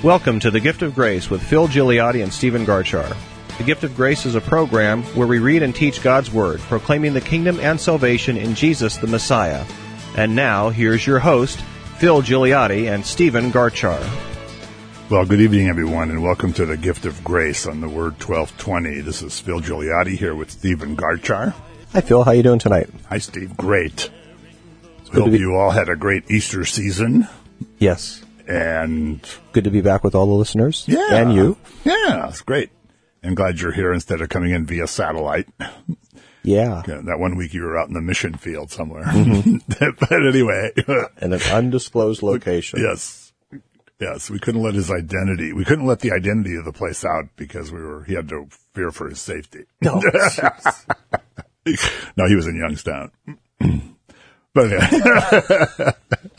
Welcome to The Gift of Grace with Phil Gigliotti and Stephen Garchar. The Gift of Grace is a program where we read and teach God's Word, proclaiming the kingdom and salvation in Jesus the Messiah. And now, here's your host, Phil Gigliotti and Stephen Garchar. Well, good evening, everyone, and welcome to The Gift of Grace on the Word 1220. This is Phil Gigliotti here with Stephen Garchar. Hi, Phil. How you doing tonight? Hi, Steve. Great. Hope you all had a great Easter season. Yes. And good to be back with all the listeners. Yeah. And you. Yeah, it's great. I'm glad you're here instead of coming in via satellite. Yeah. That one week you were out in the mission field somewhere. Mm-hmm. But anyway. In an undisclosed location. Yes. Yes. We couldn't let the identity of the place out because he had to fear for his safety. No. No, he was in Youngstown. But anyway.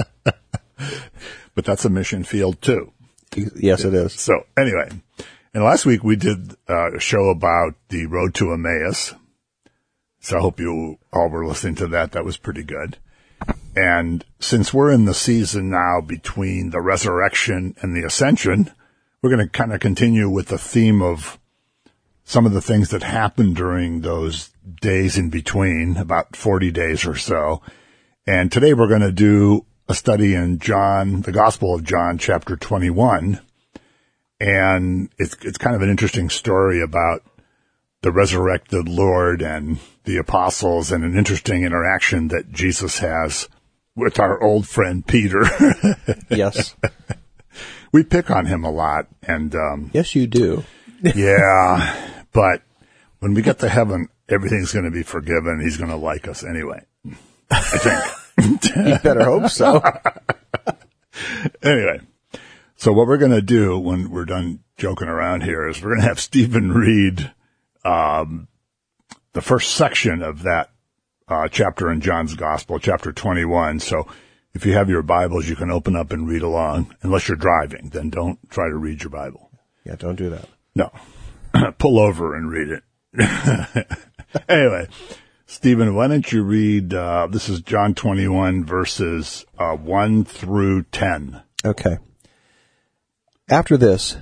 But that's a mission field too. Yes, it is. So anyway, and last week we did a show about the road to Emmaus. So I hope you all were listening to that. That was pretty good. And since we're in the season now between the resurrection and the ascension, we're going to kind of continue with the theme of some of the things that happened during those days in between, about 40 days or so. And today we're going to do a study in John, the Gospel of John, chapter 21. And it's kind of an interesting story about the resurrected Lord and the apostles, and an interesting interaction that Jesus has with our old friend Peter. Yes. We pick on him a lot. And yes, you do. Yeah. But when we get to heaven, everything's going to be forgiven. He's going to like us anyway, I think. You better hope so. Anyway, so what we're going to do when we're done joking around here is we're going to have Stephen read the first section of that chapter in John's Gospel, chapter 21. So if you have your Bibles, you can open up and read along. Unless you're driving, then don't try to read your Bible. Yeah, don't do that. No. Pull over and read it. Anyway, Stephen, why don't you read, this is John 21, verses 1 through 10. Okay. After this,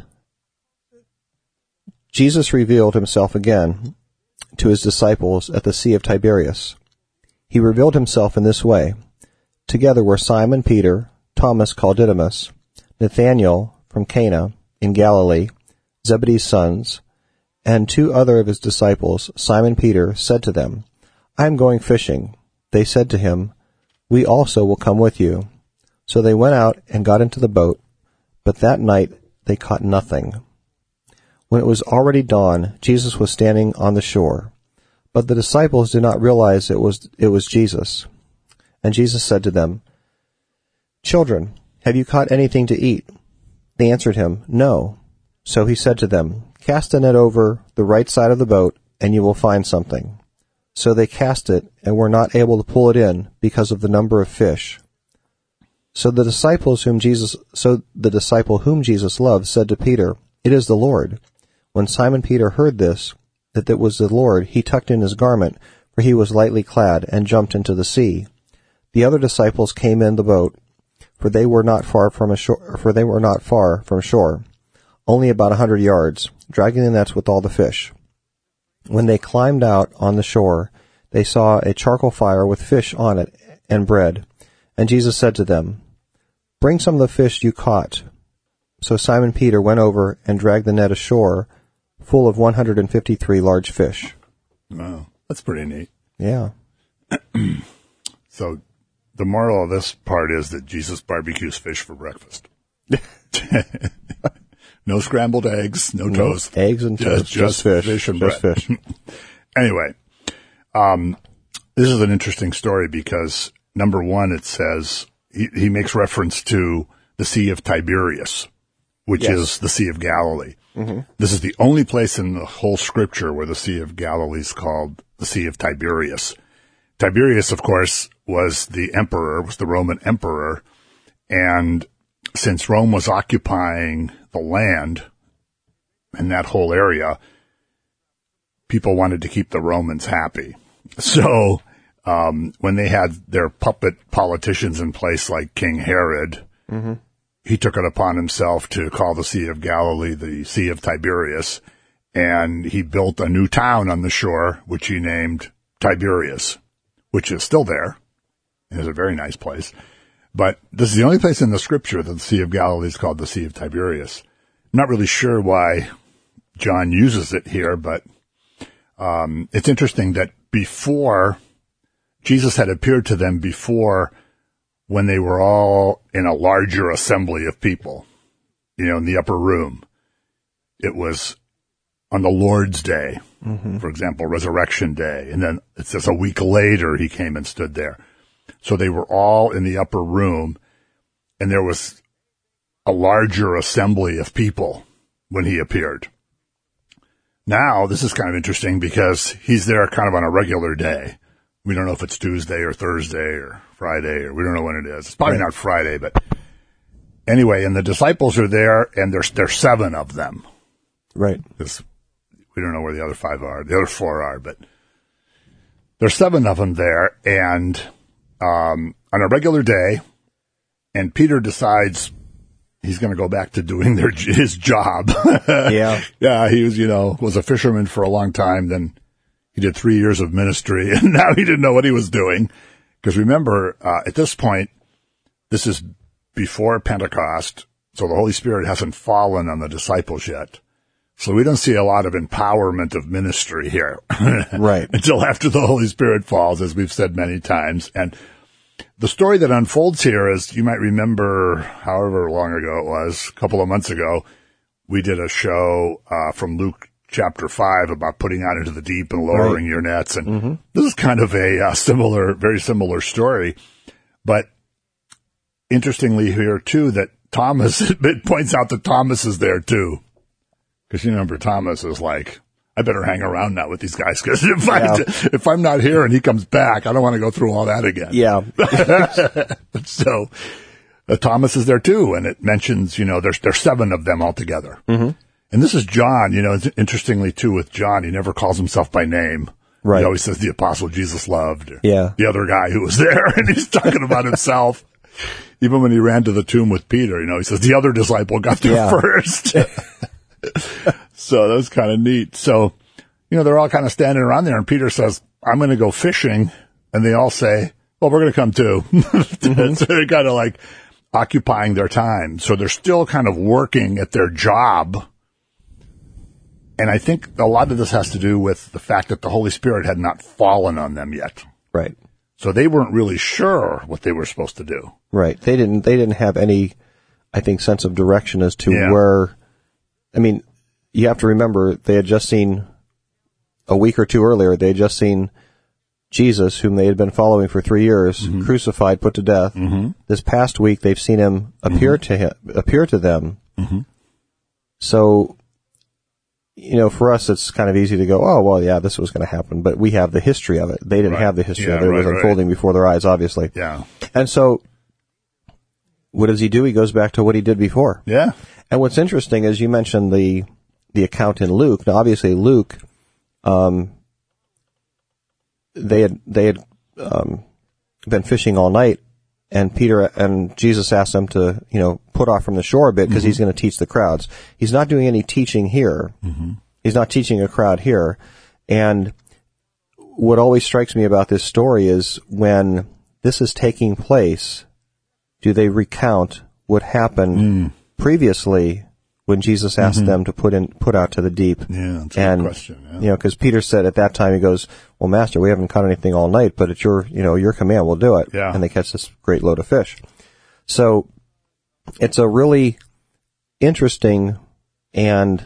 Jesus revealed himself again to his disciples at the Sea of Tiberias. He revealed himself in this way. Together were Simon Peter, Thomas called Didymus, Nathanael from Cana in Galilee, Zebedee's sons, and two other of his disciples. Simon Peter said to them, I am going fishing. They said to him, We also will come with you. So they went out and got into the boat, but that night they caught nothing. When it was already dawn, Jesus was standing on the shore, but the disciples did not realize it was Jesus. And Jesus said to them, Children, have you caught anything to eat? They answered him, No. So he said to them, Cast a net over the right side of the boat, and you will find something. So they cast it, and were not able to pull it in because of the number of fish. So the disciple whom Jesus loved said to Peter, It is the Lord. When Simon Peter heard this, that it was the Lord, he tucked in his garment, for he was lightly clad, and jumped into the sea. The other disciples came in the boat, for they were not far from shore, only about 100 yards, dragging the nets with all the fish. When they climbed out on the shore, they saw a charcoal fire with fish on it and bread. And Jesus said to them, Bring some of the fish you caught. So Simon Peter went over and dragged the net ashore, full of 153 large fish. Wow, that's pretty neat. Yeah. So the moral of this part is that Jesus barbecues fish for breakfast. No scrambled eggs, no toast. Eggs and toast. Just fish and bread. Fish. Anyway, this is an interesting story because, number one, it says he makes reference to the Sea of Tiberias, which is the Sea of Galilee. Mm-hmm. This is the only place in the whole Scripture where the Sea of Galilee is called the Sea of Tiberias. Tiberius, of course, was the Roman emperor, and since Rome was occupying the land in that whole area, people wanted to keep the Romans happy. So when they had their puppet politicians in place like King Herod, he took it upon himself to call the Sea of Galilee the Sea of Tiberias, and he built a new town on the shore, which he named Tiberias, which is still there. It is a very nice place. But this is the only place in the scripture that the Sea of Galilee is called the Sea of Tiberias. I'm not really sure why John uses it here, but it's interesting that before, Jesus had appeared to them before when they were all in a larger assembly of people, in the upper room. It was on the Lord's Day, for example, Resurrection Day. And then it says a week later he came and stood there. So they were all in the upper room, and there was a larger assembly of people when he appeared. Now, this is kind of interesting because he's there kind of on a regular day. We don't know if it's Tuesday or Thursday or Friday, or we don't know when it is. It's probably not Friday, but anyway, and the disciples are there, and there's 7 of them. Right. We don't know where the other 5 are. The other 4 are, but there's 7 of them there, and on a regular day, and Peter decides he's going to go back to doing his job. Yeah. Yeah, he was a fisherman for a long time, then he did 3 years of ministry, and now he didn't know what he was doing. Because remember, at this point, this is before Pentecost, so the Holy Spirit hasn't fallen on the disciples yet. So we don't see a lot of empowerment of ministry here. Right. Until after the Holy Spirit falls, as we've said many times. And the story that unfolds here is, you might remember, however long ago it was, a couple of months ago, we did a show from Luke chapter 5 about putting out into the deep and lowering your nets. And this is kind of a very similar story. But interestingly here, too, that Thomas, it points out that Thomas is there, too. Because you remember Thomas is like, I better hang around now with these guys, because if I'm not here and he comes back, I don't want to go through all that again. Yeah. So Thomas is there too, and it mentions, there's 7 of them altogether. And this is John, interestingly too with John, he never calls himself by name. Right. He always says the apostle Jesus loved. Or Yeah. the other guy who was there, and he's talking about himself. Even when he ran to the tomb with Peter, he says the other disciple got there first. So that was kind of neat. So, they're all kind of standing around there, and Peter says, I'm going to go fishing. And they all say, well, we're going to come too. So they're kind of like occupying their time. So they're still kind of working at their job. And I think a lot of this has to do with the fact that the Holy Spirit had not fallen on them yet. Right. So they weren't really sure what they were supposed to do. Right. They didn't have any, I think, sense of direction as to where, you have to remember, they had just seen, a week or two earlier, they had just seen Jesus, whom they had been following for 3 years, crucified, put to death. This past week, they've seen him appear to them. So, for us, it's kind of easy to go, oh, well, yeah, this was going to happen, but we have the history of it. They didn't have the history of it. It was unfolding before their eyes, obviously. Yeah. And so, what does he do? He goes back to what he did before. Yeah. And what's interesting is you mentioned the account in Luke. Now, obviously, Luke, they had been fishing all night, and Peter and Jesus asked them to, put off from the shore a bit because he's going to teach the crowds. He's not doing any teaching here. He's not teaching a crowd here. And what always strikes me about this story is when this is taking place, do they recount what happened previously when Jesus asked them to put out to the deep? Yeah, that's a good question. Yeah. Because Peter said at that time, he goes, well, Master, we haven't caught anything all night, but it's your command, we'll do it. Yeah. And they catch this great load of fish. So it's a really interesting and,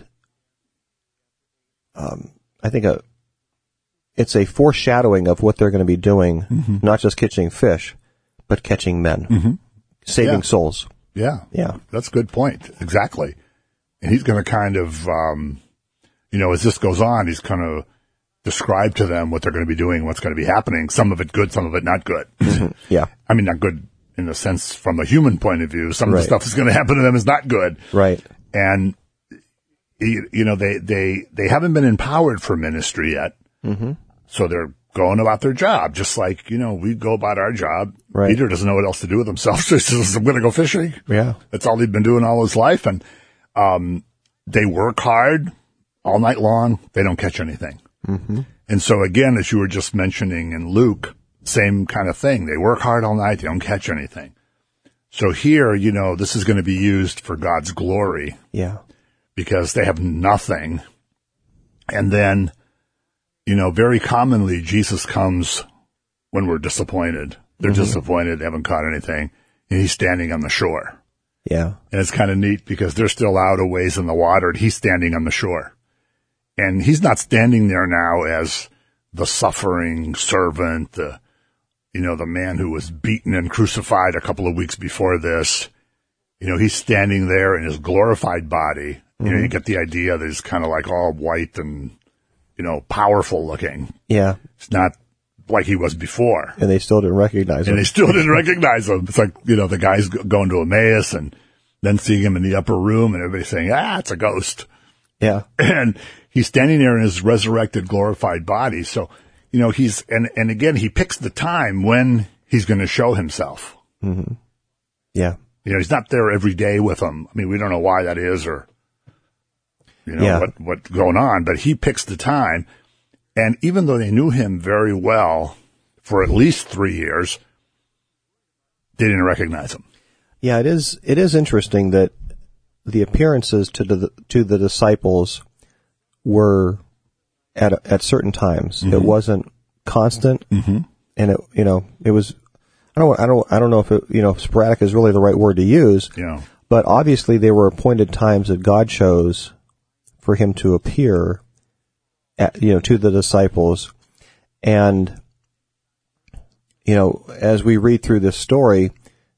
I think it's a foreshadowing of what they're going to be doing, not just catching fish, but catching men, saving souls. Yeah. Yeah. That's a good point. Exactly. And he's going to kind of, as this goes on, he's going to describe to them what they're going to be doing, what's going to be happening. Some of it good, some of it not good. Yeah. I mean, not good in the sense from a human point of view. Some of the stuff that's going to happen to them is not good. Right. And, they haven't been empowered for ministry yet. So they're going about their job, just like, we go about our job. Right. Peter doesn't know what else to do with himself, so he says, I'm going to go fishing. Yeah. That's all he'd been doing all his life. And they work hard all night long. They don't catch anything. Mm-hmm. And so, again, as you were just mentioning in Luke, same kind of thing. They work hard all night. They don't catch anything. So here, this is going to be used for God's glory. Yeah. Because they have nothing. And then, very commonly Jesus comes when we're disappointed. They're disappointed, haven't caught anything, and he's standing on the shore. Yeah. And it's kind of neat because they're still out a ways in the water, and he's standing on the shore. And he's not standing there now as the suffering servant, the man who was beaten and crucified a couple of weeks before this. He's standing there in his glorified body. You get the idea that he's kind of like all white and, powerful looking. Yeah. It's not like he was before. And they still didn't recognize him. And they still didn't recognize him. It's like, the guy's going to Emmaus and then seeing him in the upper room and everybody saying, it's a ghost. Yeah. And he's standing there in his resurrected, glorified body. So, and again, he picks the time when he's going to show himself. Mm-hmm. Yeah. He's not there every day with them. I mean, we don't know why that is or, what's going on, but he picks the time. And even though they knew him very well for at least 3 years, they didn't recognize him. Yeah, it is interesting that the appearances to the disciples were at certain times. Mm-hmm. It wasn't constant. Mm-hmm. And it was, I don't know if sporadic is really the right word to use. Yeah. But obviously there were appointed times that God chose for him to appear to the disciples. And, as we read through this story,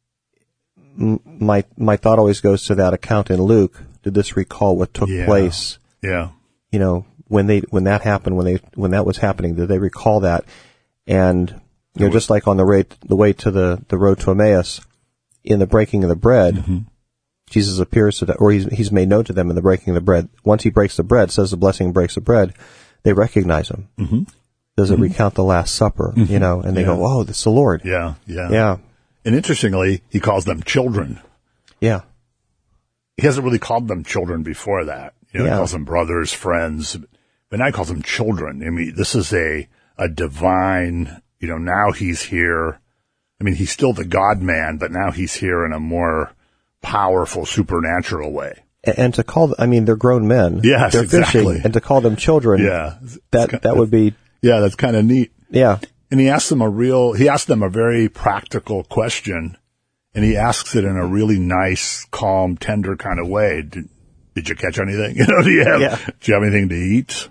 my thought always goes to that account in Luke. Did this recall what took place? Yeah. When that happened, when that was happening, did they recall that? And, just like on the way to the road to Emmaus, in the breaking of the bread, mm-hmm. Jesus appears to them, or he's made known to them in the breaking of the bread. Once he breaks the bread, says the blessing breaks the bread, they recognize him. Mm-hmm. Does it recount the Last Supper, mm-hmm. and they go, oh, that's the Lord. Yeah, yeah. Yeah. And interestingly, he calls them children. Yeah. He hasn't really called them children before that. He calls them brothers, friends, but now he calls them children. I mean, this is a divine, now he's here. I mean, he's still the God-man, but now he's here in a more powerful, supernatural way. And to call, they're grown men. Yes, they're exactly. Fishing, and to call them children, that would be. Yeah, that's kind of neat. Yeah. And he asked them a very practical question, and he asks it in a really nice, calm, tender kind of way. Did you catch anything? Do you have anything to eat?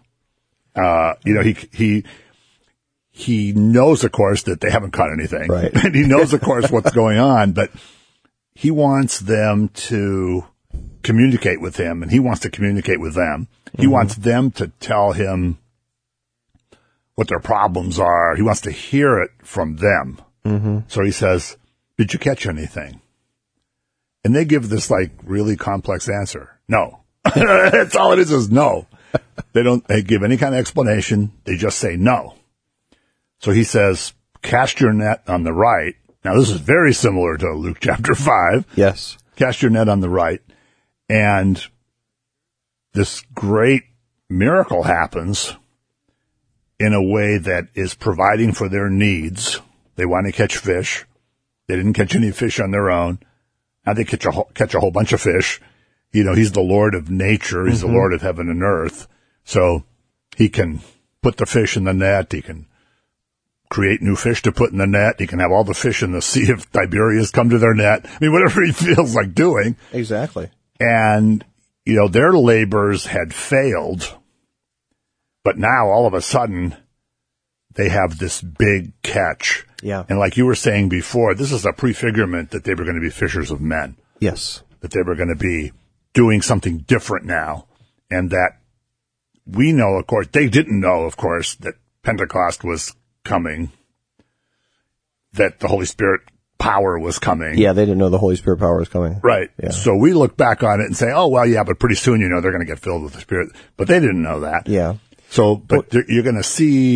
He knows, of course, that they haven't caught anything. Right. And he knows, of course, what's going on, but he wants them to communicate with him, and he wants to communicate with them. He mm-hmm. wants them to tell him what their problems are. He wants to hear it from them. Mm-hmm. So he says, did you catch anything? And they give this really complex answer. No. That's all it is no. They give any kind of explanation. They just say no. So he says, cast your net on the right. Now this is very similar to Luke chapter 5. Yes. Cast your net on the right. And this great miracle happens in a way that is providing for their needs. They want to catch fish. They didn't catch any fish on their own. Now they catch a whole bunch of fish. He's the Lord of nature. He's mm-hmm. the Lord of heaven and earth. So he can put the fish in the net. He can create new fish to put in the net. He can have all the fish in the Sea of Tiberias come to their net. I mean, whatever he feels like doing. Exactly. And, their labors had failed. But now, all of a sudden, they have this big catch. Yeah. And like you were saying before, this is a prefigurement that they were going to be fishers of men. Yes. That they were going to be doing something different now. And that we know, of course, they didn't know, of course, that Pentecost was coming, that the Holy Spirit power was coming. Yeah, they didn't know the Holy Spirit power was coming. Right. Yeah. So we look back on it and say, oh, well, yeah, but pretty soon, they're going to get filled with the Spirit. But they didn't know that. Yeah. So, but you're going to see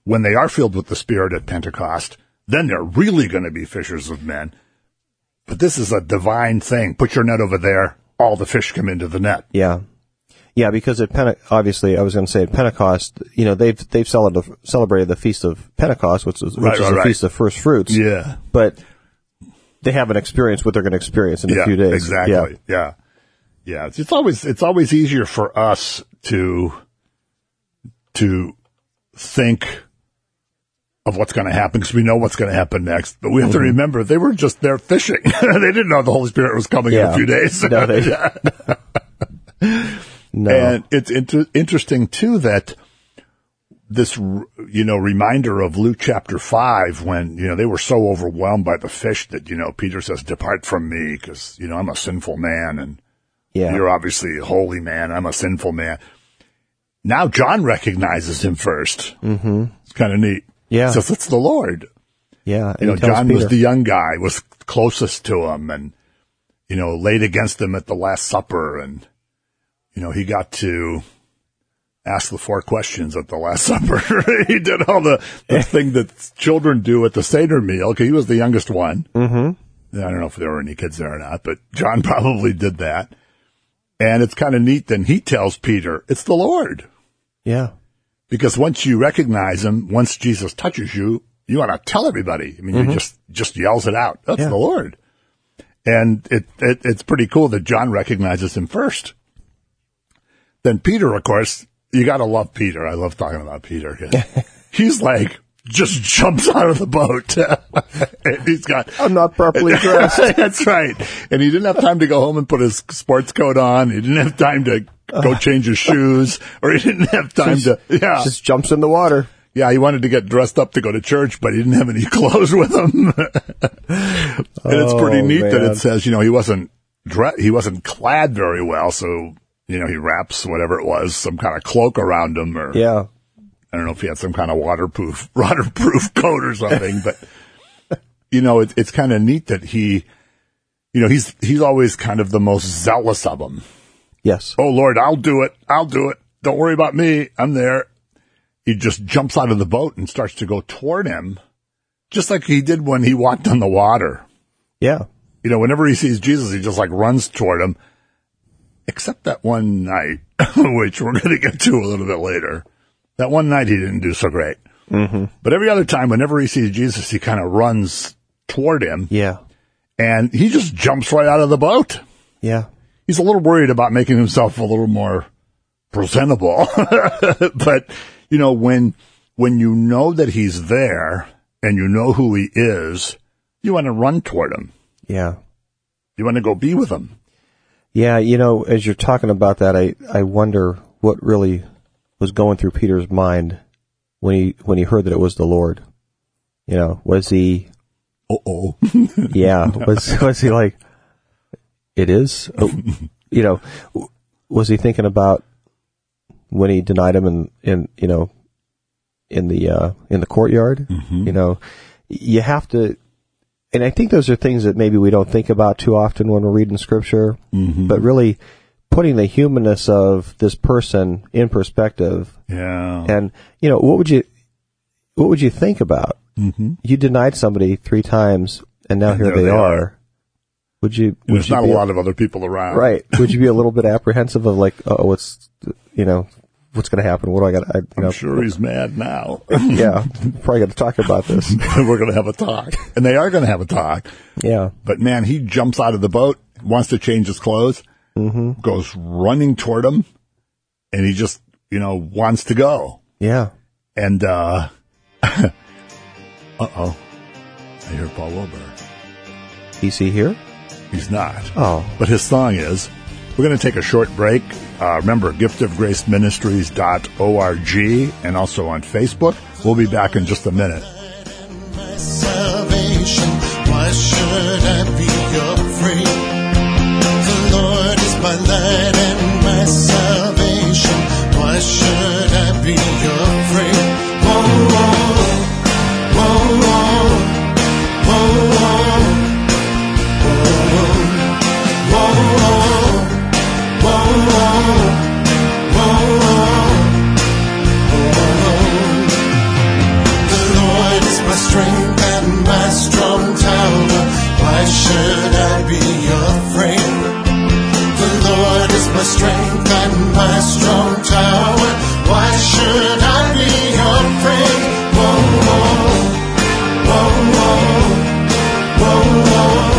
when they are filled with the Spirit at Pentecost, then they're really going to be fishers of men. But this is a divine thing. Put your net over there. All the fish come into the net. Yeah. Yeah, because obviously, I was going to say at Pentecost, they've celebrated the Feast of Pentecost, which is the Feast of First Fruits. Yeah. But they haven't experienced what they're going to experience in a few days. Exactly. Yeah. It's always easier for us to think of what's going to happen because we know what's going to happen next. But we have to remember they were just there fishing. They didn't know the Holy Spirit was coming in a few days. No. And it's interesting too that this, reminder of Luke chapter 5 when, they were so overwhelmed by the fish that, Peter says, "Depart from me because, I'm a sinful man and you're obviously a holy man. I'm a sinful man." Now John recognizes him first. Mm-hmm. It's kind of neat. Yeah. Says it's the Lord. Yeah. John was the young guy, was closest to him and, laid against him at the Last Supper and, he got to ask the 4 questions at the Last Supper. He did all the thing that children do at the Seder meal. Okay, he was the youngest one. Mm-hmm. I don't know if there were any kids there or not, but John probably did that. And it's kind of neat. Then he tells Peter, "It's the Lord." Yeah. Because once you recognize him, once Jesus touches you, you want to tell everybody. I mean, you just yells it out. That's the Lord. And it's pretty cool that John recognizes him first. Then Peter, of course, you got to love Peter. I love talking about Peter. He's like, just jumps out of the boat. And he's got, "I'm not properly dressed." That's right. And he didn't have time to go home and put his sports coat on. He didn't have time to go change his shoes, or he didn't have time just jumps in the water. Yeah, he wanted to get dressed up to go to church, but he didn't have any clothes with him. And it's pretty neat that it says, he wasn't clad very well, so he wraps whatever it was, some kind of cloak around him, or I don't know if he had some kind of waterproof coat or something, but it's kind of neat that he's always kind of the most zealous of them. Yes. "Oh Lord, I'll do it. Don't worry about me. I'm there." He just jumps out of the boat and starts to go toward him, just like he did when he walked on the water. Yeah. Whenever he sees Jesus, he just like runs toward him, except that one night, which we're going to get to a little bit later. That one night he didn't do so great. Mm-hmm. But every other time, whenever he sees Jesus, he kind of runs toward him. Yeah. And he just jumps right out of the boat. Yeah. He's a little worried about making himself a little more presentable. But, when you know that he's there and you know who he is, you want to run toward him. Yeah. You want to go be with him. Yeah, as you're talking about that, I wonder what really was going through Peter's mind when he heard that it was the Lord. Was he? Yeah. Was he like, "It is"? Was he thinking about when he denied him in the courtyard? Mm-hmm. You have to. And I think those are things that maybe we don't think about too often when we're reading Scripture, but really putting the humanness of this person in perspective. Yeah. And, what would you think about? Mm-hmm. You denied somebody 3 times, and now here they are. Would you? There's not a lot of other people around. Right. Would you be a little bit apprehensive of like, what's going to happen? What do I got? I'm sure he's mad now. Yeah. Probably got to talk about this. We're going to have a talk. And they are going to have a talk. Yeah. But man, he jumps out of the boat, wants to change his clothes, goes running toward him, and he just, wants to go. Yeah. And, I hear Paul Wilbur. Is he here? He's not. Oh. But his song is. We're going to take a short break. Remember, giftofgraceministries.org and also on Facebook. We'll be back in just a minute. My salvation, why should I be afraid? The Lord is my light and my salvation. Why should I be afraid? Whoa, whoa, whoa, whoa, whoa, whoa, whoa, whoa, whoa, whoa. strong tower. Why should I be afraid? The Lord is my strength and my strong tower. Why should I be afraid? Whoa, whoa, whoa, whoa, whoa, whoa.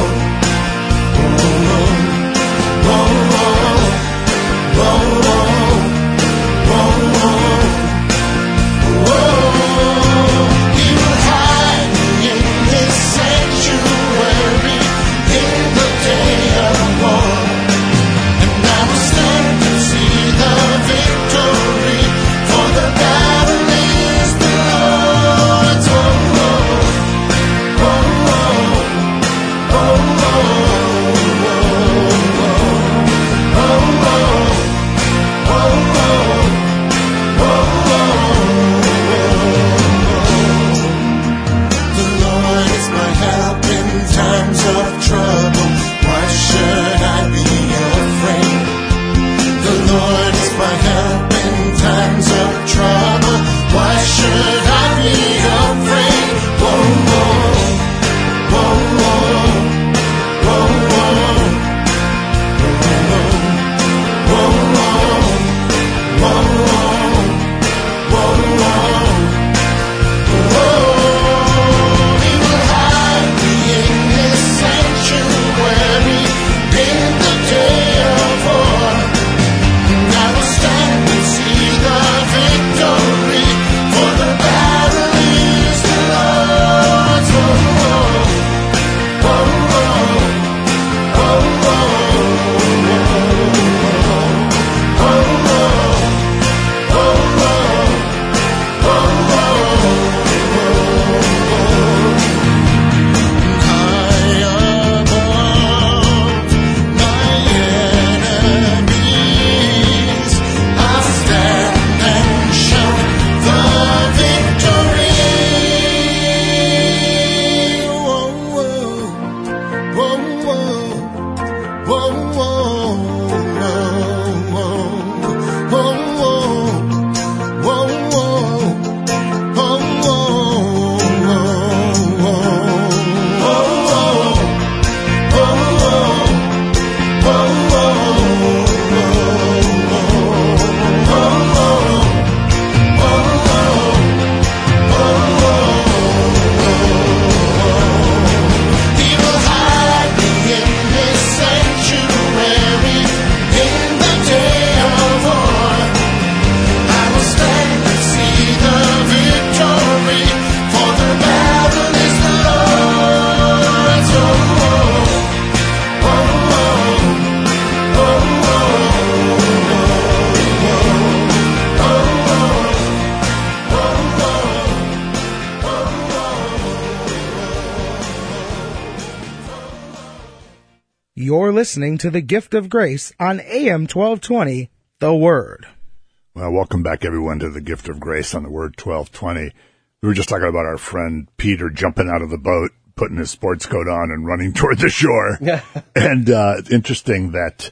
You're listening to The Gift of Grace on AM 1220, The Word. Well, welcome back, everyone, to The Gift of Grace on The Word 1220. We were just talking about our friend Peter jumping out of the boat, putting his sports coat on and running toward the shore. And it's interesting that,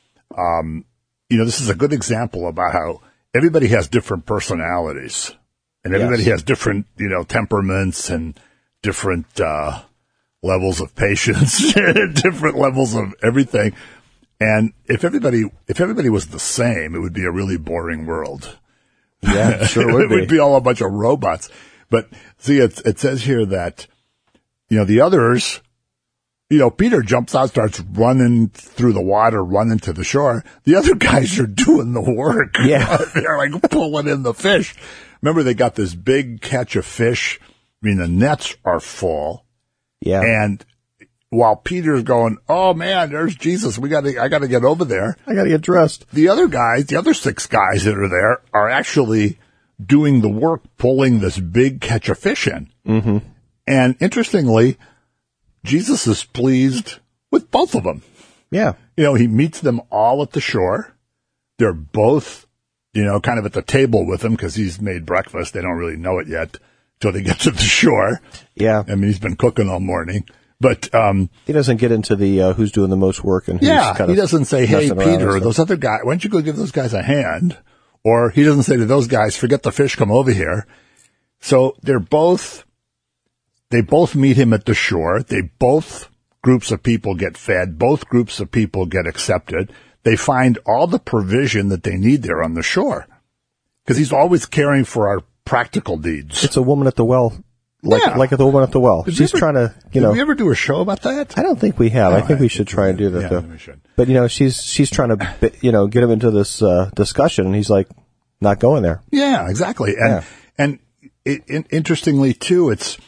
this is a good example about how everybody has different personalities. And everybody has different, temperaments and different levels of patience, different levels of everything. And if everybody was the same, it would be a really boring world. Yeah, sure would It would be all a bunch of robots. But see, it says here that, the others, Peter jumps out, starts running through the water, running to the shore. The other guys are doing the work. Yeah. They're like pulling in the fish. Remember, they got this big catch of fish. I mean, the nets are full. Yeah. And while Peter's going, oh man, there's Jesus. I got to get over there. I got to get dressed. The other 6 guys that are there are actually doing the work, pulling this big catch of fish in. Mm-hmm. And interestingly, Jesus is pleased with both of them. Yeah. He meets them all at the shore. They're both, kind of at the table with him because he's made breakfast. They don't really know it yet till they get to the shore. Yeah. I mean, he's been cooking all morning. But he doesn't get into the who's doing the most work and who's kind of he doesn't say, "Hey, Peter, those other guys, why don't you go give those guys a hand?" Or he doesn't say to those guys, "Forget the fish, come over here." So they're both they both meet him at the shore. Both groups of people get fed. Both groups of people get accepted. They find all the provision that they need there on the shore. Because he's always caring for our practical needs. It's a woman at the well, like the woman at the well. She's trying to, Did we ever do a show about that? I don't think we have. I think we should try and do that. Yeah, though. we should. But she's trying to, get him into this discussion, and he's like, not going there. Yeah, exactly. And interestingly too, it's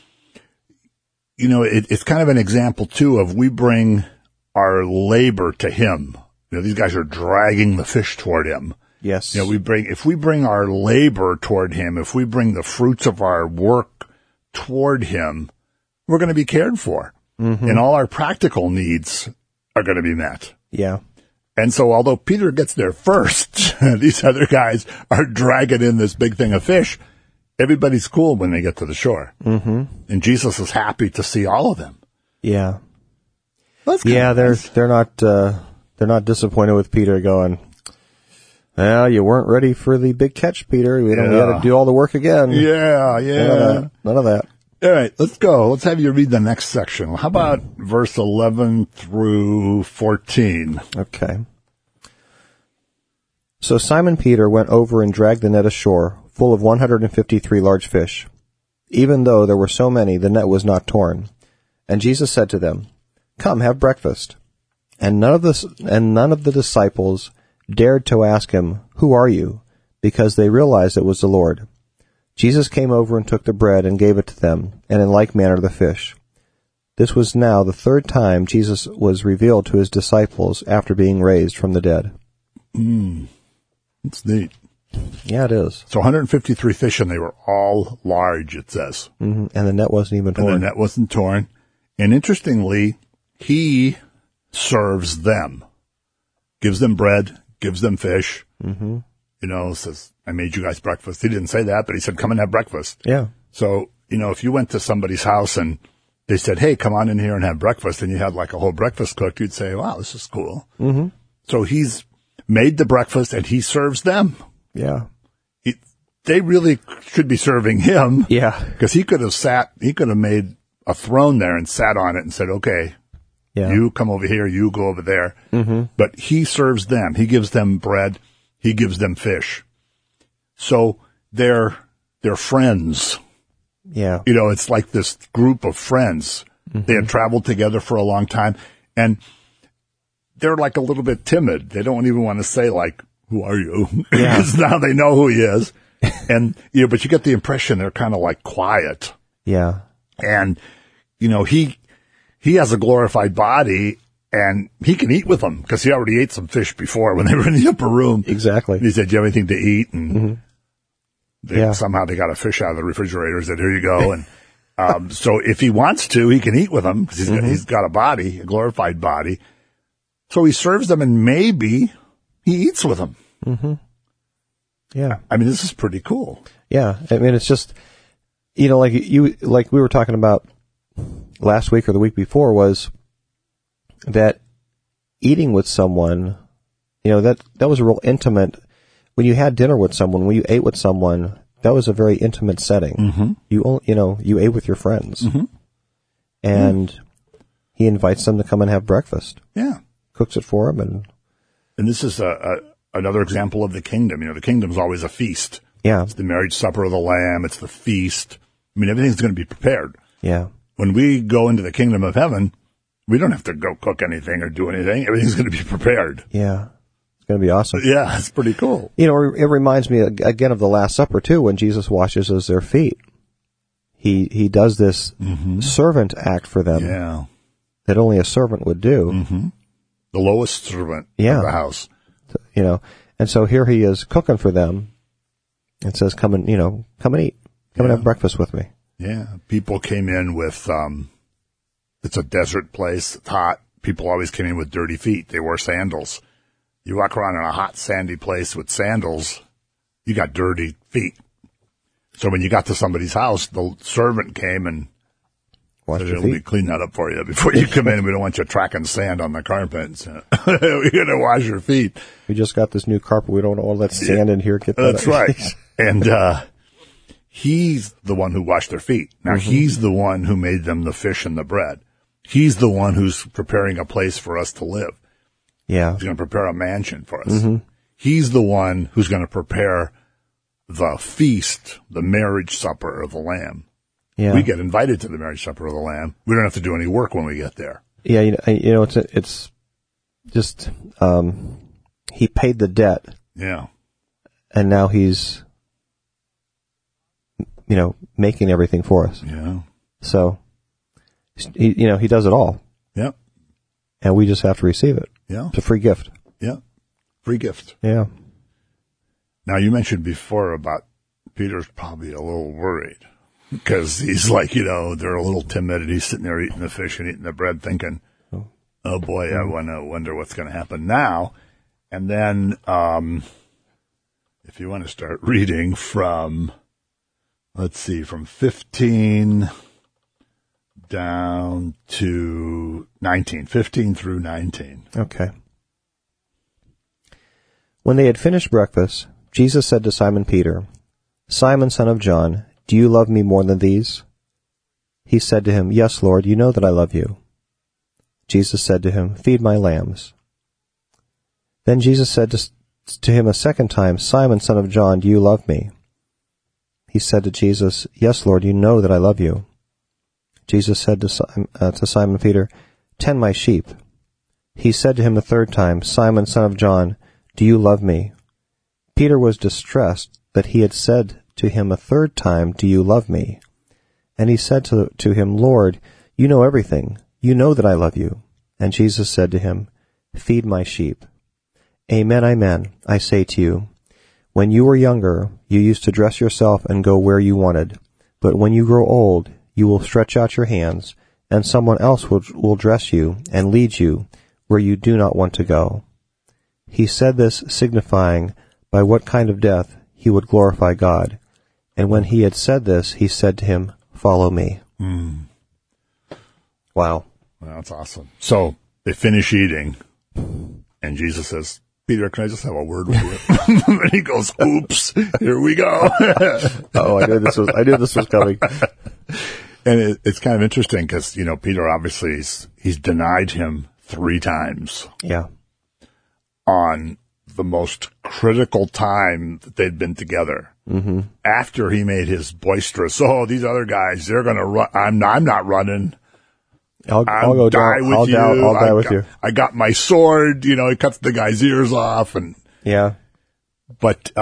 it's kind of an example too of we bring our labor to him. These guys are dragging the fish toward him. Yes. If we bring our labor toward him, if we bring the fruits of our work toward him, we're going to be cared for. Mm-hmm. And all our practical needs are going to be met. Yeah. And so although Peter gets there first, these other guys are dragging in this big thing of fish. Everybody's cool when they get to the shore. Mm-hmm. And Jesus is happy to see all of them. Yeah. That's they're not disappointed with Peter going, well, you weren't ready for the big catch, Peter. We got to do all the work again. Yeah. None of that. All right, let's go. Let's have you read the next section. How about verse 11 through 14? Okay. So Simon Peter went over and dragged the net ashore, full of 153 large fish. Even though there were so many, the net was not torn. And Jesus said to them, "Come, have breakfast." And none of the disciples dared to ask him, "Who are you?" because they realized it was the Lord. Jesus came over and took the bread and gave it to them, and in like manner the fish. This was now the third time Jesus was revealed to his disciples after being raised from the dead. It's neat. Yeah, it is. So 153 fish, and they were all large, it says. Mm-hmm. And the net wasn't even torn. And the net wasn't torn. And interestingly, he serves them. Gives them bread, gives them fish. Mm-hmm. Says, I made you guys breakfast. He didn't say that, but he said, come and have breakfast. Yeah. So, if you went to somebody's house and they said, hey, come on in here and have breakfast, and you had like a whole breakfast cooked, you'd say, wow, this is cool. Mm-hmm. So he's made the breakfast and he serves them. Yeah. They really should be serving him. Yeah. Because he could have made a throne there and sat on it and said, okay, you come over here, you go over there. Mm-hmm. But he serves them. He gives them bread. He gives them fish. So they're friends. Yeah. It's like this group of friends. Mm-hmm. They had traveled together for a long time, and they're like a little bit timid. They don't even want to say like, who are you? Yeah. Because now they know who he is. And, but you get the impression they're kind of like quiet. Yeah. And, he has a glorified body, and he can eat with them because he already ate some fish before when they were in the upper room. Exactly. And he said, do you have anything to eat? And somehow they got a fish out of the refrigerator and said, here you go. And so if he wants to, he can eat with them because he's got a body, a glorified body. So he serves them, and maybe he eats with them. Mm-hmm. Yeah. I mean, this is pretty cool. Yeah. I mean, it's just, like we were talking about last week or the week before, was that eating with someone, that was a real intimate, when you had dinner with someone, when you ate with someone, that was a very intimate setting. Mm-hmm. You ate with your friends. Mm-hmm. And he invites them to come and have breakfast. Yeah. Cooks it for them. And this is another example of the kingdom. The kingdom's always a feast. Yeah. It's the marriage supper of the Lamb. It's the feast. I mean, everything's going to be prepared. Yeah. When we go into the kingdom of heaven, we don't have to go cook anything or do anything. Everything's going to be prepared. Yeah. It's going to be awesome. Yeah, it's pretty cool. It reminds me again of the Last Supper too, when Jesus washes their feet. He does this servant act for them. Yeah. That only a servant would do. Mm-hmm. The lowest servant of the house. And so here he is cooking for them and says, come and eat. Come and have breakfast with me. Yeah. People came in with, it's a desert place. It's hot. People always came in with dirty feet. They wore sandals. You walk around in a hot, sandy place with sandals, you got dirty feet. So when you got to somebody's house, the servant came and said, let me clean that up for you before you come in. We don't want you tracking sand on the carpet. So we're going to wash your feet. We just got this new carpet. We don't want all that sand in here. That's right. And, He's the one who washed their feet. Now, he's the one who made them the fish and the bread. He's the one who's preparing a place for us to live. Yeah. He's going to prepare a mansion for us. He's the one who's going to prepare the feast, the marriage supper of the Lamb. Yeah. We get invited to the marriage supper of the Lamb. We don't have to do any work when we get there. Yeah. You know, it's just, he paid the debt. Yeah. And now he's, you know, making everything for us. Yeah. So, he does it all. Yeah. And we just have to receive it. Yeah. It's a free gift. Yeah. Free gift. Yeah. Now, you mentioned before about Peter's probably a little worried because he's like, they're a little timid and he's sitting there eating the fish and eating the bread thinking, oh boy, I wonder what's going to happen now. And then, if you want to start reading from, let's see, from 15 down to 19, 15 through 19. Okay. When they had finished breakfast, Jesus said to Simon Peter, Simon, son of John, do you love me more than these? He said to him, Yes, Lord, you know that I love you. Jesus said to him, Feed my lambs. Then Jesus said to him a second time, Simon, son of John, do you love me? He said to Jesus, Yes, Lord, you know that I love you. Jesus said to Simon Peter, Tend my sheep. He said to him the third time, Simon, son of John, do you love me? Peter was distressed that he had said to him a third time, Do you love me? And he said to him, Lord, you know everything. You know that I love you. And Jesus said to him, Feed my sheep. Amen, amen, I say to you, when you were younger, you used to dress yourself and go where you wanted. But when you grow old, you will stretch out your hands, and someone else will dress you and lead you where you do not want to go. He said this, signifying by what kind of death he would glorify God. And when he had said this, he said to him, Follow me. Wow. Well, that's awesome. So they finish eating, and Jesus says, Peter, can I just have a word with you? And he goes, oops, here we go. Oh, I knew this was coming. And it's kind of interesting because, Peter obviously he's denied him 3 times. Yeah. On the most critical time that they'd been together. Mm-hmm. After he made his boisterous, these other guys, they're going to run. I'm not running. I'll go down. I'll die with you. I got my sword. He cuts the guy's ears off, and yeah. But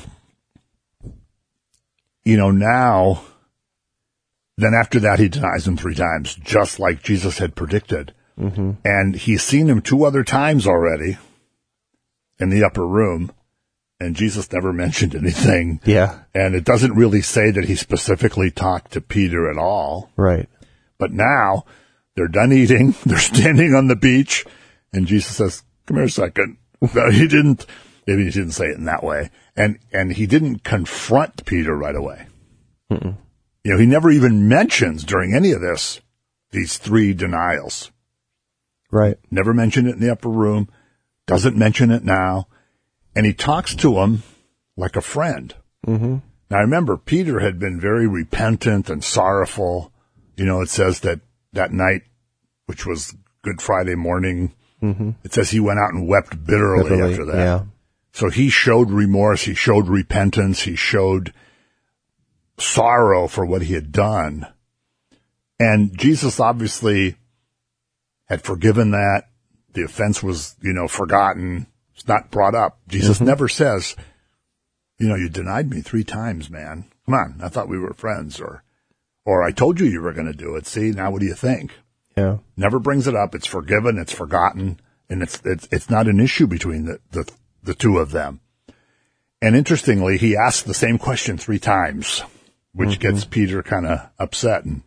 now, then after that, he denies him 3 times, just like Jesus had predicted. Mm-hmm. And he's seen him 2 other times already in the upper room, and Jesus never mentioned anything. Yeah. And it doesn't really say that he specifically talked to Peter at all. Right. But now they're done eating. They're standing on the beach, and Jesus says, "Come here a second." No, he didn't. Maybe he didn't say it in that way. And he didn't confront Peter right away. Mm-mm. He never even mentions during any of this these 3 denials. Right. Never mentioned it in the upper room. Doesn't mention it now. And he talks to him like a friend. Mm-hmm. Now, remember, Peter had been very repentant and sorrowful. It says that night, which was Good Friday morning, mm-hmm. It says he went out and wept bitterly after that. Yeah. So he showed remorse. He showed repentance. He showed sorrow for what he had done. And Jesus obviously had forgiven that. The offense was, forgotten. It's not brought up. Jesus mm-hmm. never says, you denied me 3 times, man. Come on. I thought we were friends. Or I told you were going to do it. See, now what do you think? Yeah. Never brings it up. It's forgiven. It's forgotten. And it's not an issue between the 2 of them. And interestingly, he asked the same question 3 times, which mm-hmm. gets Peter kind of upset. And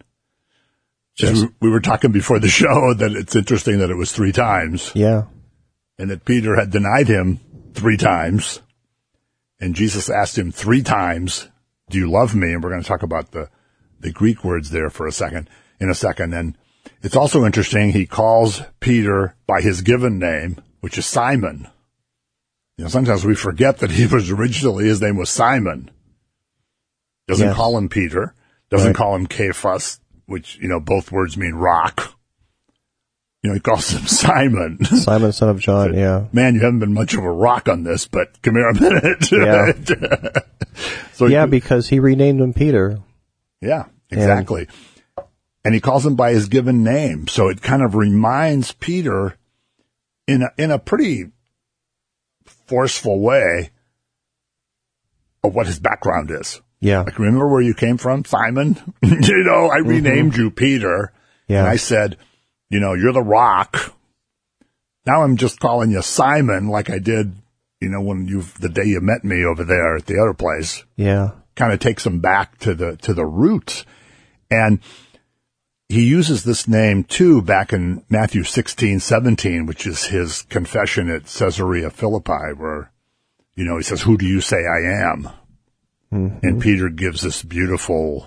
we were talking before the show that it's interesting that it was 3 times. Yeah. And that Peter had denied him 3 times. And Jesus asked him 3 times, do you love me? And we're going to talk about the Greek words there in a second. And it's also interesting, he calls Peter by his given name, which is Simon. Sometimes we forget that his name was Simon. Doesn't Yes. call him Peter. Doesn't Right. call him Cephas, which, both words mean rock. He calls him Simon. Simon, son of John, yeah. Man, you haven't been much of a rock on this, but come here a minute. Yeah. So Yeah, because he renamed him Peter. yeah, exactly. And he calls him by his given name. So it kind of reminds Peter in a pretty forceful way of what his background is. Yeah. Like, remember where you came from, Simon? I renamed you Peter. Yeah. And I said, you're the rock. Now I'm just calling you Simon like I did, when the day you met me over there at the other place. Yeah. Kind of takes him back to the roots. And he uses this name too back in Matthew 16:17, which is his confession at Caesarea Philippi, where, he says, "Who do you say I am?" Mm-hmm. And Peter gives this beautiful,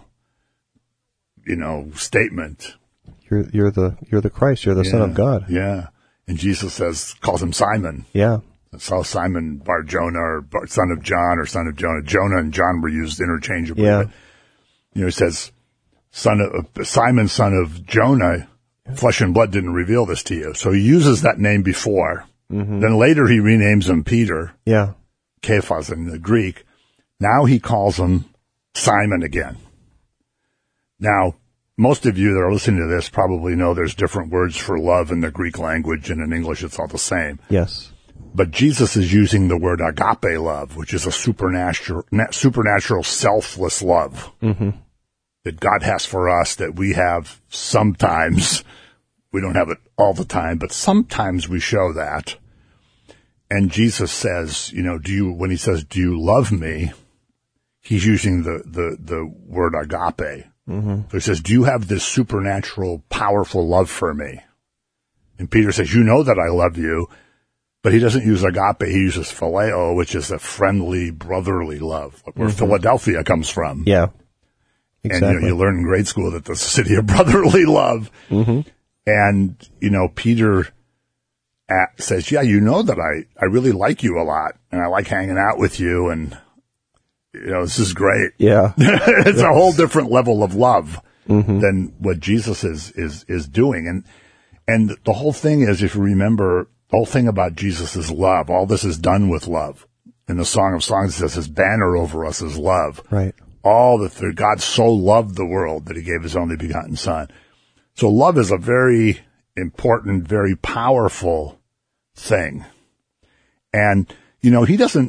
statement. You're the Christ. You're the Son of God. Yeah. And Jesus calls him Simon. Yeah. So Simon Bar Jonah, or son of John, or son of Jonah. Jonah and John were used interchangeably. Yeah. But, he says, Simon, son of Jonah, flesh and blood didn't reveal this to you. So he uses that name before. Mm-hmm. Then later he renames him Peter. Yeah. Cephas in the Greek. Now he calls him Simon again. Now, most of you that are listening to this probably know there's different words for love in the Greek language, and in English it's all the same. Yes. But Jesus is using the word agape love, which is a supernatural selfless love that God has for us, that we have sometimes. We don't have it all the time, but sometimes we show that. And Jesus says, when he says, "Do you love me?" He's using the word agape. Mm-hmm. So he says, "Do you have this supernatural, powerful love for me?" And Peter says, "You know that I love you." But he doesn't use agape. He uses phileo, which is a friendly, brotherly love, where Philadelphia comes from. Yeah. Exactly. And you learn in grade school that that's the city of brotherly love. Mm-hmm. And, Peter says, "Yeah, you know that I really like you a lot, and I like hanging out with you, and, this is great." Yeah. It's a whole different level of love than what Jesus is doing. And the whole thing is, if you remember, the whole thing about Jesus is love. All this is done with love. In the Song of Songs, it says his banner over us is love. Right. God so loved the world that he gave his only begotten Son. So love is a very important, very powerful thing. And, he doesn't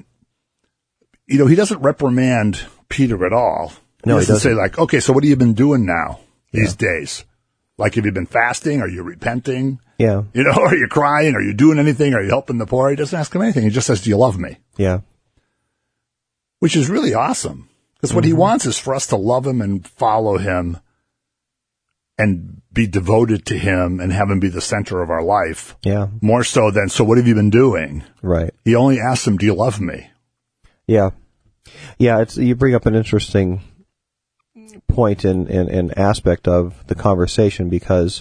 reprimand Peter at all. No, he doesn't say doesn't. like, "Okay, so what have you been doing now these days? Like, have you been fasting? Are you repenting? Yeah. Are you crying? Are you doing anything? Are you helping the poor?" He doesn't ask him anything. He just says, "Do you love me?" Yeah. Which is really awesome. Because what he wants is for us to love him and follow him and be devoted to him and have him be the center of our life. Yeah. More so than, "So what have you been doing?" Right. He only asks him, "Do you love me?" Yeah. Yeah. You bring up an interesting point and aspect of the conversation, because,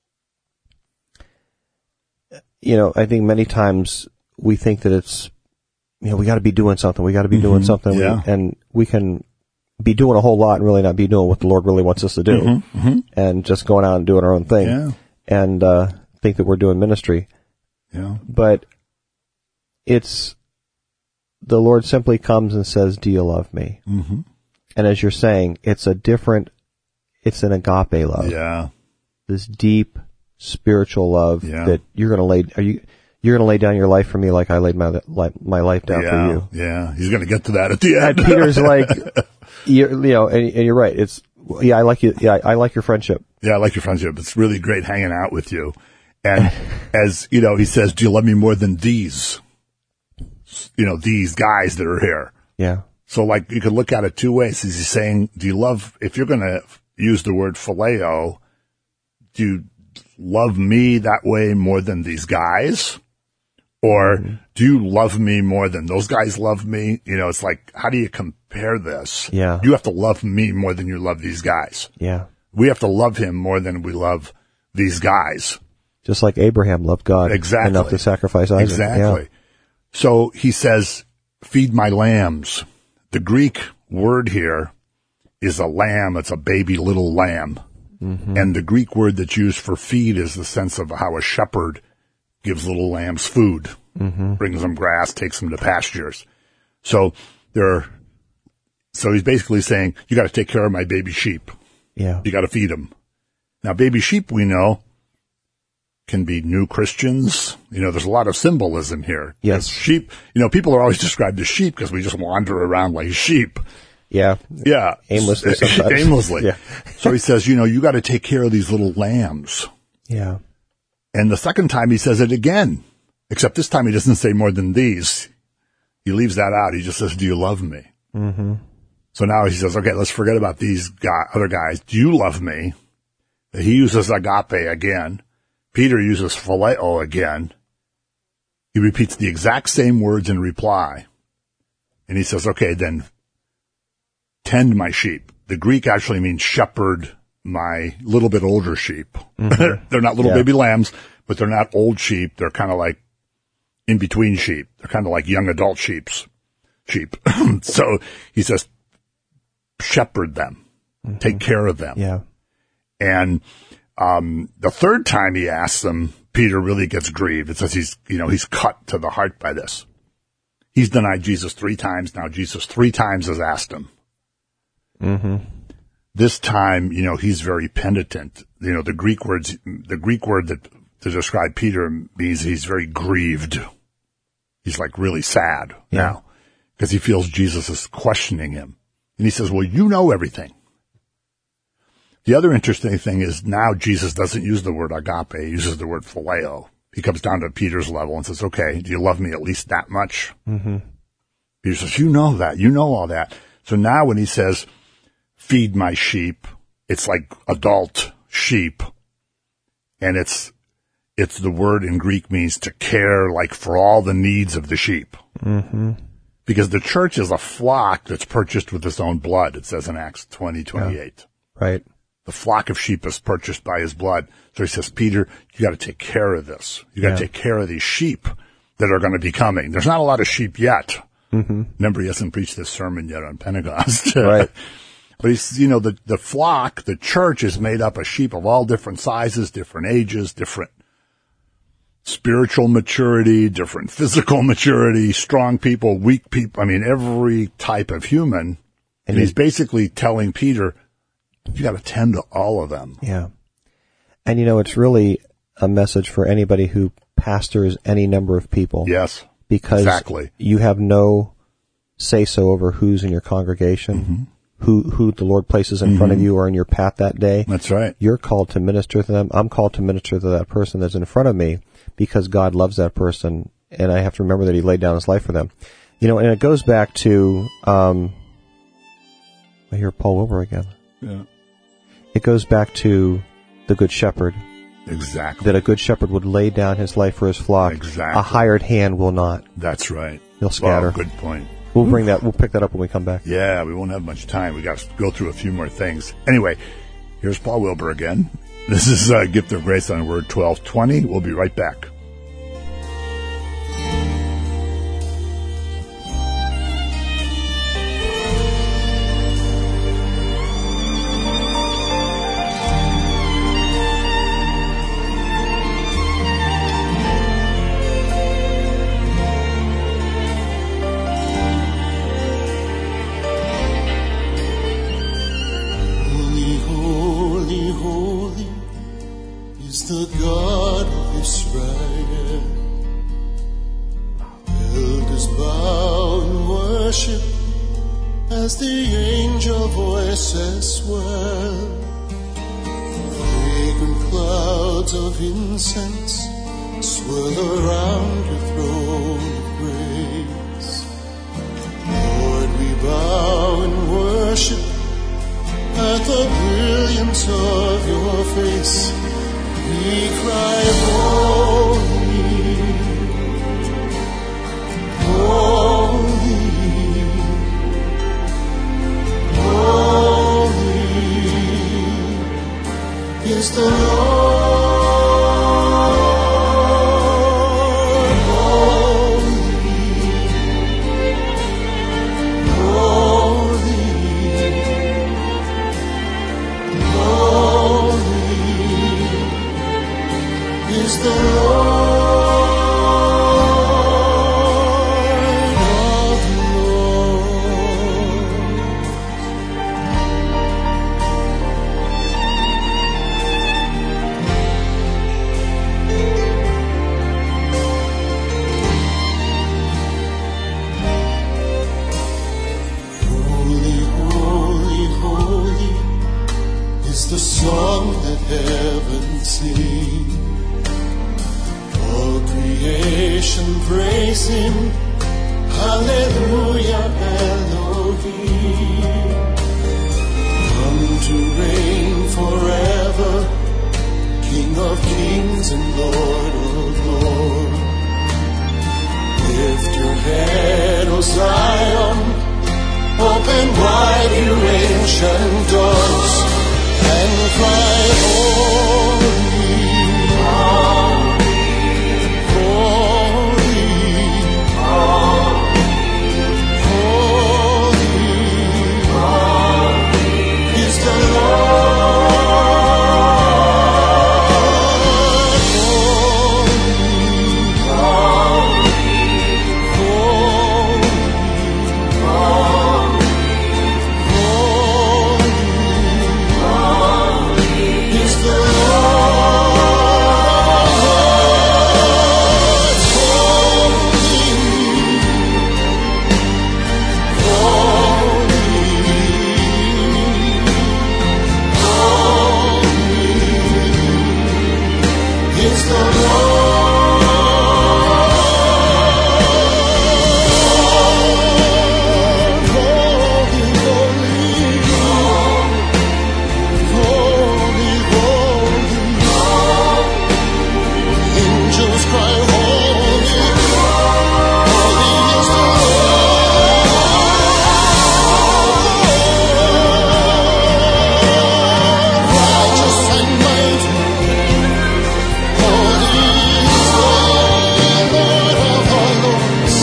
I think many times we think that it's, we got to be doing something. We got to be doing something. Yeah. And we can be doing a whole lot and really not be doing what the Lord really wants us to do. And just going out and doing our own thing. Yeah. And think that we're doing ministry. Yeah. But it's, the Lord simply comes and says, "Do you love me?" Mm-hmm. And as you're saying, it's an agape love. Yeah. This deep spiritual love that you're going to lay down your life for me like I laid my life down for you. Yeah. He's going to get to that at the end. And Peter's like, and you're right. It's, I like you. Yeah, I like your friendship. Yeah, I like your friendship. It's really great hanging out with you. And as, he says, "Do you love me more than these? These guys that are here?" Yeah. So like you could look at it two ways. Is he saying, do you love, if you're going to use the word phileo, do you love me that way more than these guys? Or do you love me more than those guys love me? It's like, how do you compare this? Yeah. You have to love me more than you love these guys. Yeah. We have to love him more than we love these guys. Just like Abraham loved God enough to sacrifice Isaac. Exactly. Yeah. So he says, "Feed my lambs." The Greek word here is a lamb. It's a baby little lamb. And the Greek word that's used for feed is the sense of how a shepherd gives little lambs food, brings them grass, takes them to pastures. So he's basically saying, you got to take care of my baby sheep. Yeah. You got to feed them. Now, baby sheep, we know, can be new Christians. There's a lot of symbolism here. Yes. Sheep, people are always described as sheep because we just wander around like sheep. Yeah. Yeah. Aimlessly sometimes. Aimlessly. Yeah. So he says, you got to take care of these little lambs. Yeah. And the second time he says it again, except this time he doesn't say more than these. He leaves that out. He just says, do you love me? Mm-hmm. So now he says, okay, let's forget about these other guys. Do you love me? He uses agape again. Peter uses phileo again. He repeats the exact same words in reply. And he says, okay, then tend my sheep. The Greek actually means shepherd my little bit older sheep. Mm-hmm. They're not little baby lambs, but they're not old sheep. They're kind of like in between sheep. They're kind of like young adult sheep. So he says, shepherd them, take care of them. Yeah. And the third time he asks them, Peter really gets grieved. It says he's cut to the heart by this. He's denied Jesus 3 times. Now Jesus 3 times has asked him. Mm-hmm. This time, he's very penitent. The Greek word that to describe Peter means he's very grieved. He's like really sad now because he feels Jesus is questioning him. And he says, well, you know everything. The other interesting thing is now Jesus doesn't use the word agape. He uses the word phileo. He comes down to Peter's level and says, okay, do you love me at least that much? Mm-hmm. Peter says, you know that. You know all that. So now when he says, feed my sheep, it's like adult sheep. And it's the word in Greek means to care like for all the needs of the sheep. Mm-hmm. Because the church is a flock that's purchased with its own blood, it says in Acts 20:28. Yeah. Right. The flock of sheep is purchased by his blood. So he says, Peter, you got to take care of this. You got to take care of these sheep that are going to be coming. There's not a lot of sheep yet. Mm-hmm. Remember, he hasn't preached this sermon yet on Pentecost. Right. But he's, the flock, the church is made up of sheep of all different sizes, different ages, different spiritual maturity, different physical maturity, strong people, weak people. I mean, every type of human. And he's basically telling Peter, you got to tend to all of them. Yeah. And it's really a message for anybody who pastors any number of people. Yes. Because exactly. You have no say-so over who's in your congregation, who the Lord places in front of you or in your path that day. That's right. You're called to minister to them. I'm called to minister to that person that's in front of me because God loves that person, and I have to remember that he laid down his life for them. And it goes back to, I hear Paul Wilbur again. Yeah. It goes back to the Good Shepherd. Exactly. That a good shepherd would lay down his life for his flock. Exactly. A hired hand will not. That's right. He'll scatter. Well, good point. We'll pick that up when we come back. Yeah, we won't have much time. We got to go through a few more things. Anyway, here's Paul Wilbur again. This is Gift of Grace on Word 1220. We'll be right back. As the angel voices swell, fragrant clouds of incense swirl around your throne of grace. Lord, we bow in worship at the brilliance of your face. We cry, holy, holy. Holy is the Lord, holy, holy is the Lord of lords. Holy, holy, holy is the song that heaven sings. All creation praise Him. Hallelujah, Elohim. Come to reign forever, King of kings and Lord of lords. Lift your head, O Zion, open wide your ancient doors, and cry, holy, holy, holy is the Lord. Is the angels cry holy, holy is the Lord, righteous and mighty. Holy is the Lord of all lords.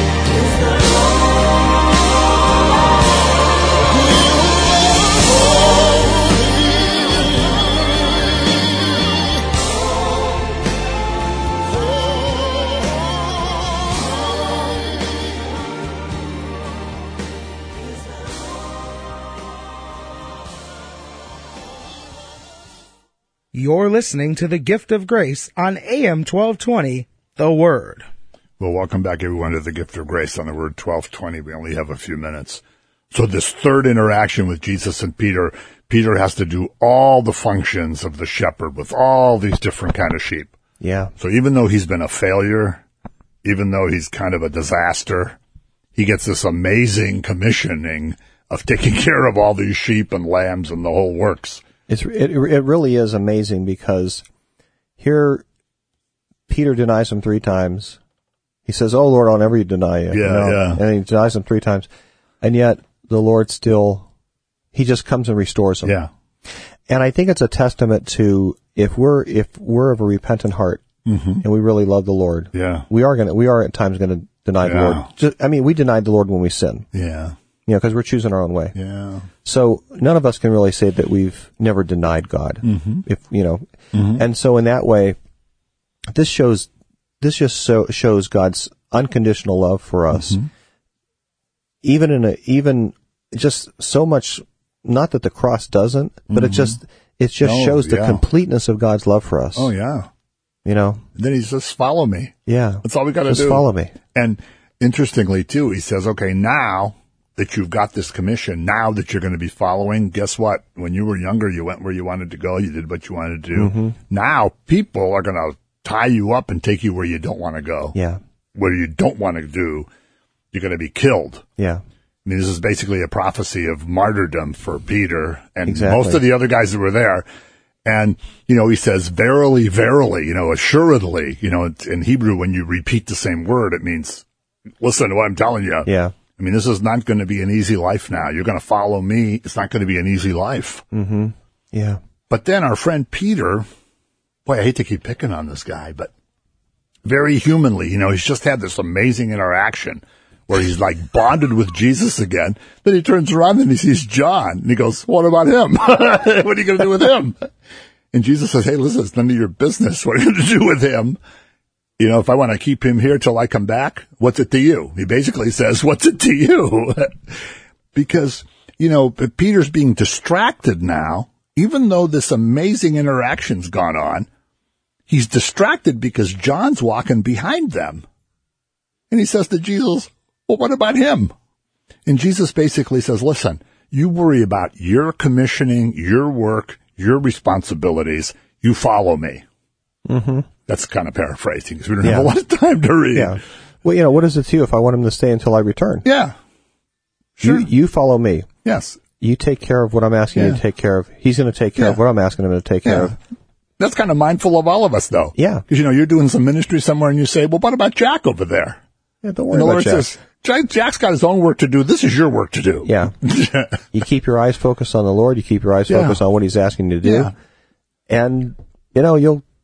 You're listening to the Gift of Grace on AM 1220, The Word. Well, welcome back, everyone, to the Gift of Grace on the Word 1220. We only have a few minutes. So this third interaction with Jesus and Peter, Peter has to do all the functions of the shepherd with all these different kind of sheep. Yeah. So even though he's been a failure, even though he's kind of a disaster, he gets this amazing commissioning of taking care of all these sheep and lambs and the whole works. It really is amazing because here Peter denies him 3 times. He says, "Oh Lord, I'll never deny you." Yeah. And he denies him 3 times. And yet the Lord still, he just comes and restores him. Yeah. And I think it's a testament to if we're of a repentant heart and we really love the Lord, Yeah. we are at times going to deny the Lord. We denied the Lord when we sin, Yeah. because we're choosing our own way. Yeah. So none of us can really say that we've never denied God. And so in that way, this shows God's unconditional love for us. Even just so much, not that the cross doesn't, but it just shows the completeness of God's love for us. Oh, yeah. Then Then he says, follow me. Yeah. That's all we got to do. Just follow me. And interestingly, too, he says, okay, now that you've got this commission, now that you're going to be following, guess what? When you were younger, you went where you wanted to go. You did what you wanted to do. Now people are going to tie you up and take you where you don't want to go. Yeah. Where you don't want to do, you're going to be killed. Yeah. I mean, this is basically a prophecy of martyrdom for Peter and Exactly. most of the other guys that were there. And, he says, verily, verily, assuredly, in Hebrew, when you repeat the same word, it means, listen to what I'm telling you. Yeah. I mean, this is not going to be an easy life now. You're going to follow me. It's not going to be an easy life. Yeah. But then our friend Peter, boy, I hate to keep picking on this guy, but very humanly, he's just had this amazing interaction where he's like bonded with Jesus again. Then he turns around and he sees John and he goes, what about him? What are you going to do with him? And Jesus says, hey, listen, it's none of your business what you're going to do with him. You know, if I want to keep him here till I come back, what's it to you? He basically says, what's it to you? Because, you know, Peter's being distracted now, even though this amazing interaction's gone on. He's distracted because John's walking behind them. And he says to Jesus, well, what about him? And Jesus basically says, listen, you worry about your commissioning, your work, your responsibilities. You follow me. Mm-hmm. That's kind of paraphrasing because we don't have a lot of time to read. Yeah. Well, you know, what is it to you if I want him to stay until I return? Yeah. Sure. You follow me. Yes. You take care of what I'm asking you to take care of. He's going to take care of what I'm asking him to take care of. That's kind of mindful of all of us, though. Yeah. Because, you know, you're doing some ministry somewhere and you say, well, what about Jack over there? Yeah, don't worry and the about Lord Jack. says, Jack's got his own work to do. This is your work to do. Yeah. You keep your eyes focused on the Lord. You keep your eyes focused on what he's asking you to do. Yeah. And, you know,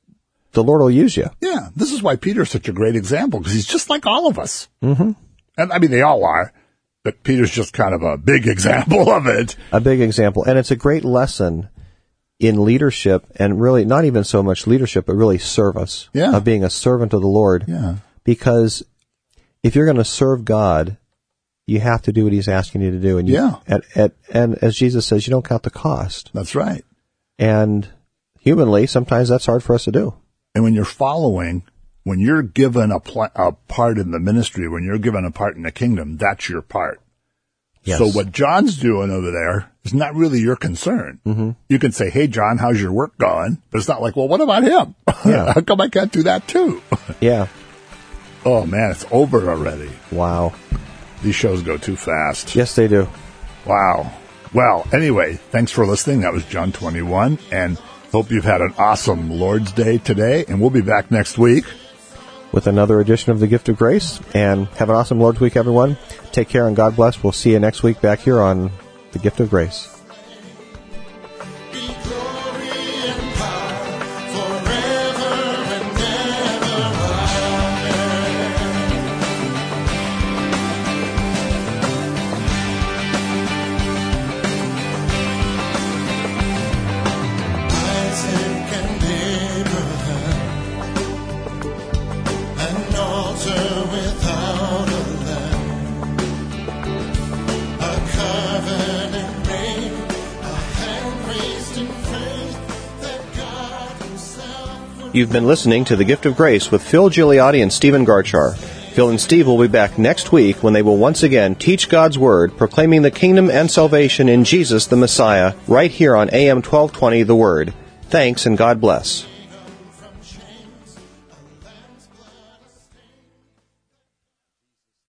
the Lord will use you. Yeah. This is why Peter's such a great example, because he's just like all of us. Mm-hmm. And I mean, they all are, but Peter's just kind of a big example of it. A big example. And it's a great lesson in leadership, and really not even so much leadership, but really service. Yeah. Of being a servant of the Lord. Yeah. Because if you're going to serve God, you have to do what he's asking you to do. And and as Jesus says, you don't count the cost. That's right. And humanly, sometimes that's hard for us to do. And when you're following, when you're given a part in the ministry, when you're given a part in the kingdom, that's your part. Yes. So what John's doing over there is not really your concern. Mm-hmm. You can say, hey, John, how's your work going? But it's not like, well, what about him? Yeah. How come I can't do that too? Yeah. Oh, man, it's over already. Wow. These shows go too fast. Yes, they do. Wow. Well, anyway, thanks for listening. That was John 21, and hope you've had an awesome Lord's Day today, and we'll be back next week with another edition of The Gift of Grace. And have an awesome Lord's Week, everyone. Take care and God bless. We'll see you next week back here on The Gift of Grace. Be glory and power forever and ever. Isaac and Abraham, an altar without a lamb, a covenant made, a hand raised in faith that God himself would. You've been listening to The Gift of Grace with Phil Gigliotti and Stephen Garchar. Phil and Steve will be back next week when they will once again teach God's Word, proclaiming the kingdom and salvation in Jesus the Messiah, right here on AM 1220 The Word. Thanks and God bless.